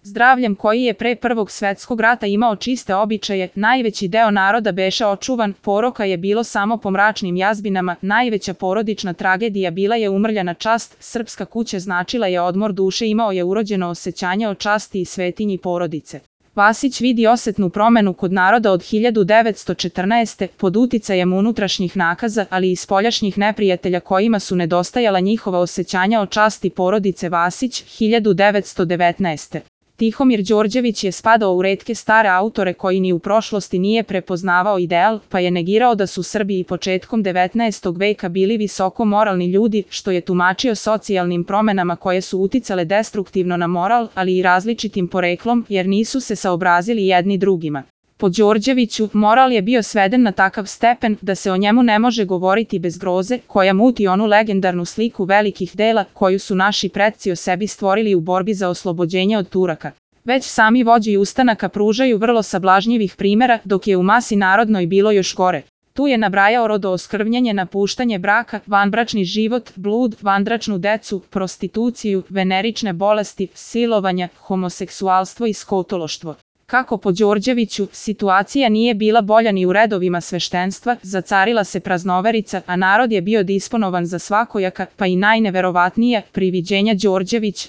Zdravljem koji je pre Prvog svetskog rata imao čiste običaje, najveći deo naroda beše očuvan, poroka je bilo samo po mračnim jazbinama, najveća porodična tragedija bila je umrljana čast, srpska kuća značila je odmor duše, imao je urođeno osećanje o časti i svetinji porodice. Vasić vidi osetnu promenu kod naroda od 1914. pod uticajem unutrašnjih nakaza, ali i spoljašnjih neprijatelja kojima su nedostajala njihova osećanja o časti porodice. Vasić, 1919. Tihomir Đorđević je spadao u retke stare autore koji ni u prošlosti nije prepoznavao ideal, pa je negirao da su Srbi i početkom 19. veka bili visoko moralni ljudi, što je tumačio socijalnim promenama koje su uticale destruktivno na moral, ali i različitim poreklom, jer nisu se saobrazili jedni drugima. Po Đorđeviću, moral je bio sveden na takav stepen da se o njemu ne može govoriti bez groze, koja muti onu legendarnu sliku velikih dela koju su naši predci o sebi stvorili u borbi za oslobođenje od Turaka. Već sami vođe ustanaka pružaju vrlo sablažnjivih primera, dok je u masi narodnoj bilo još gore. Tu je nabrajao rodooskvrnjenje, napuštanje braka, vanbračni život, blud, vanbračnu decu, prostituciju, venerične bolesti, silovanja, homoseksualstvo i skotološtvo. Kako po Đorđeviću, situacija nije bila bolja ni u redovima sveštenstva, zacarila se praznoverica, a narod je bio disponovan za svakojaka, pa i najneverovatnija priviđenja. Đorđević,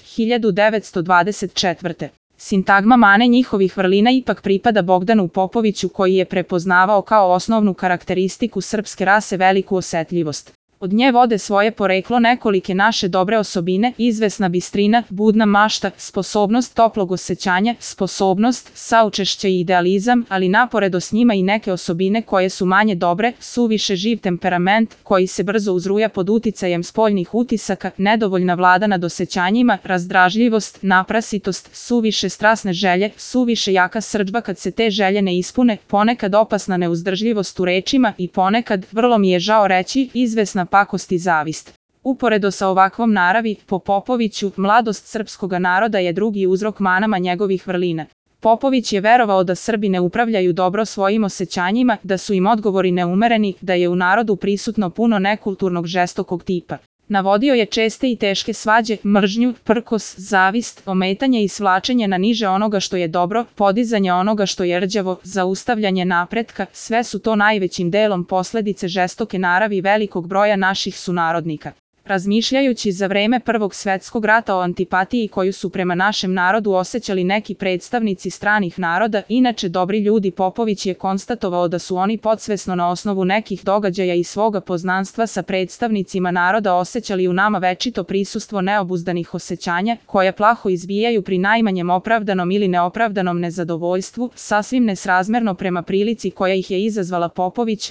1924. Sintagma mane njihovih vrlina ipak pripada Bogdanu Popoviću, koji je prepoznavao kao osnovnu karakteristiku srpske rase veliku osetljivost. Od nje vode svoje poreklo nekolike naše dobre osobine, izvesna bistrina, budna mašta, sposobnost toplog osjećanja, sposobnost, saučešće i idealizam, ali naporedo s njima i neke osobine koje su manje dobre, suviše živ temperament, koji se brzo uzruja pod uticajem spoljnih utisaka, nedovoljna vlada nad osjećanjima, razdražljivost, naprasitost, suviše strasne želje, suviše jaka srdžba kad se te želje ne ispune, ponekad opasna neuzdržljivost u rečima i ponekad, vrlo mi je žao reći, izvesna pakost i zavist. Uporedo sa ovakvom naravi, po Popoviću, mladost srpskoga naroda je drugi uzrok manama njegovih vrlina. Popović je verovao da Srbi ne upravljaju dobro svojim osjećanjima, da su im odgovori neumereni, da je u narodu prisutno puno nekulturnog žestokog tipa. Navodio je česte i teške svađe, mržnju, prkos, zavist, ometanje i svlačenje na niže onoga što je dobro, podizanje onoga što je rđavo, zaustavljanje napretka, sve su to najvećim delom posledice žestoke naravi velikog broja naših sunarodnika. Razmišljajući za vreme Prvog svetskog rata o antipatiji koju su prema našem narodu osjećali neki predstavnici stranih naroda, inače dobri ljudi, Popović je konstatovao da su oni podsvesno na osnovu nekih događaja i svoga poznanstva sa predstavnicima naroda osjećali u nama večito prisustvo neobuzdanih osjećanja, koja plaho izbijaju pri najmanjem opravdanom ili neopravdanom nezadovoljstvu, sasvim nesrazmerno prema prilici koja ih je izazvala. Popović,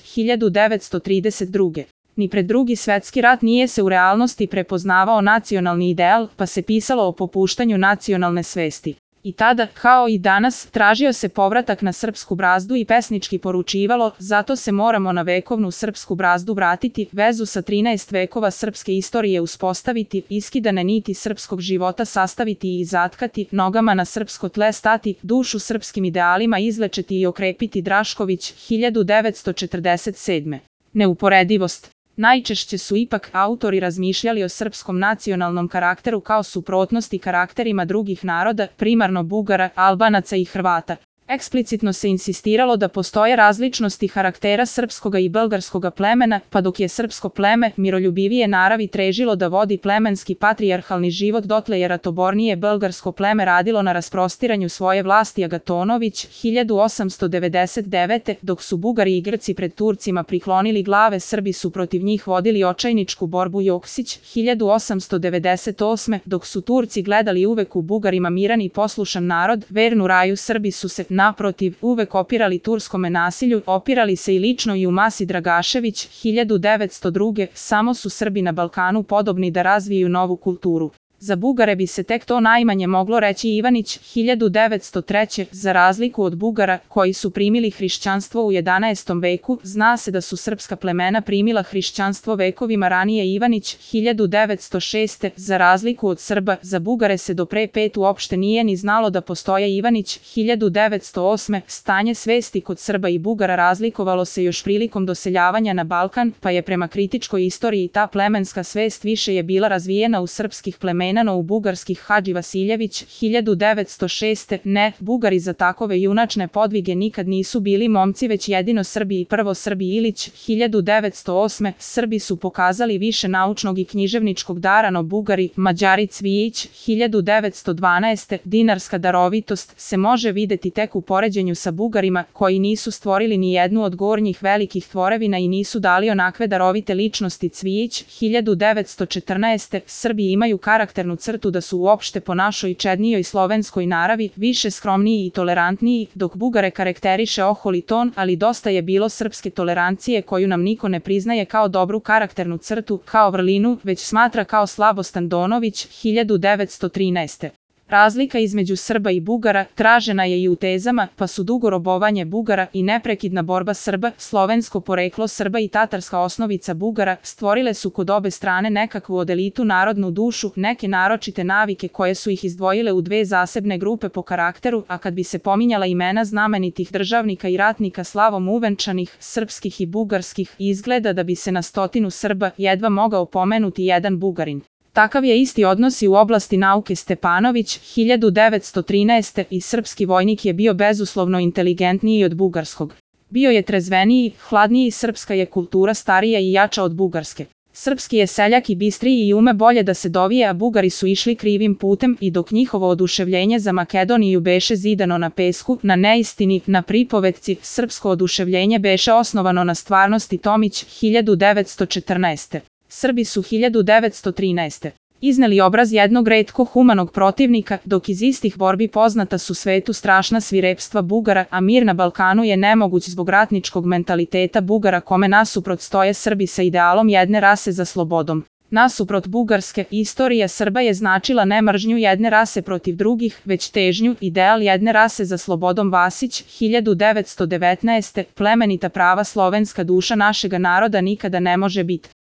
1932. Ni pred Drugi svetski rat nije se u realnosti prepoznavao nacionalni ideal, pa se pisalo o popuštanju nacionalne svesti. I tada, kao i danas, tražio se povratak na srpsku brazdu i pesnički poručivalo, zato se moramo na vekovnu srpsku brazdu vratiti, vezu sa 13 vekova srpske istorije uspostaviti, iskidane niti srpskog života sastaviti i zatkati, nogama na srpsko tle stati, dušu srpskim idealima izlečiti i okrepiti. Drašković, 1947. Neuporedivost. Najčešće su ipak autori razmišljali o srpskom nacionalnom karakteru kao suprotnosti karakterima drugih naroda, primarno Bugara, Albanaca i Hrvata. Eksplicitno se insistiralo da postoje različnosti karaktera srpskoga i belgarskoga plemena, pa dok je srpsko pleme miroljubivije naravi težilo da vodi plemenski patrijarhalni život, dotle je ratobornije belgarsko pleme radilo na rasprostiranju svoje vlasti. Agatonović, 1899. Dok su Bugari i Grci pred Turcima priklonili glave, Srbi su protiv njih vodili očajničku borbu. Joksić, 1898. Dok su Turci gledali uvek u Bugarima miran i poslušan narod, vernu raju, Srbi su se naprotiv, uvek opirali turskome nasilju, opirali se i lično i u masi. Dragašević, 1902. Samo su Srbi na Balkanu podobni da razviju novu kulturu. Za Bugare bi se tek to najmanje moglo reći. Ivanić, 1903. Za razliku od Bugara, koji su primili hrišćanstvo u 11. veku, zna se da su srpska plemena primila hrišćanstvo vekovima ranije. Ivanić, 1906. Za razliku od Srba, za Bugare se do pre 5 uopšte nije ni znalo da postoje. Ivanić, 1908. Stanje svesti kod Srba i Bugara razlikovalo se još prilikom doseljavanja na Balkan, pa je prema kritičkoj istoriji ta plemenska svest više je bila razvijena u srpskih plemena Zenano u bugarskih Hadži Vasiljević, 1906. Ne, Bugari za takove junačne podvige nikad nisu bili momci već jedino Srbi i prvo Srbi Ilić, 1908. Srbi su pokazali više naučnog i književničkog dara no Bugari, Mađari Cvijić, 1912. Dinarska darovitost se može videti tek u poređenju sa Bugarima koji nisu stvorili ni jednu od gornjih velikih tvorevina i nisu dali onakve darovite ličnosti. Cvijić, 1914. Srbi imaju karakternu crtu da su uopšte po našoj čednijoj slovenskoj naravi više skromniji i tolerantniji, dok Bugare karakteriše oholi ton, ali dosta je bilo srpske tolerancije koju nam niko ne priznaje kao dobru karakternu crtu, kao vrlinu, već smatra kao slabost. Andonović, 1913. Razlika između Srba i Bugara tražena je i u tezama, pa su dugo robovanje Bugara i neprekidna borba Srba, slovensko poreklo Srba i tatarska osnovica Bugara stvorile su kod obe strane nekakvu odelitu narodnu dušu, neke naročite navike koje su ih izdvojile u dve zasebne grupe po karakteru, a kad bi se pominjala imena znamenitih državnika i ratnika slavom uvenčanih, srpskih i bugarskih, izgleda da bi se na 100 Srba jedva mogao pomenuti jedan Bugarin. Takav je isti odnos i u oblasti nauke. Stepanović, 1913. i srpski vojnik je bio bezuslovno inteligentniji od bugarskog. Bio je trezveniji, hladniji, srpska je kultura starija i jača od bugarske. Srpski je seljak i bistriji i ume bolje da se dovije, a Bugari su išli krivim putem i dok njihovo oduševljenje za Makedoniju beše zidano na pesku, na neistini, na pripovetci, srpsko oduševljenje beše osnovano na stvarnosti. Tomić, 1914. Srbi su 1913. izneli obraz jednog retko humanog protivnika, dok iz istih borbi poznata su svetu strašna svirepstva Bugara, a mir na Balkanu je nemoguć zbog ratničkog mentaliteta Bugara kome nasuprot stoje Srbi sa idealom jedne rase za slobodom. Nasuprot bugarske, istorija Srba je značila ne mržnju jedne rase protiv drugih, već težnju, ideal jedne rase za slobodom. Vasić, 1919. Plemenita prava slovenska duša našega naroda nikada ne može biti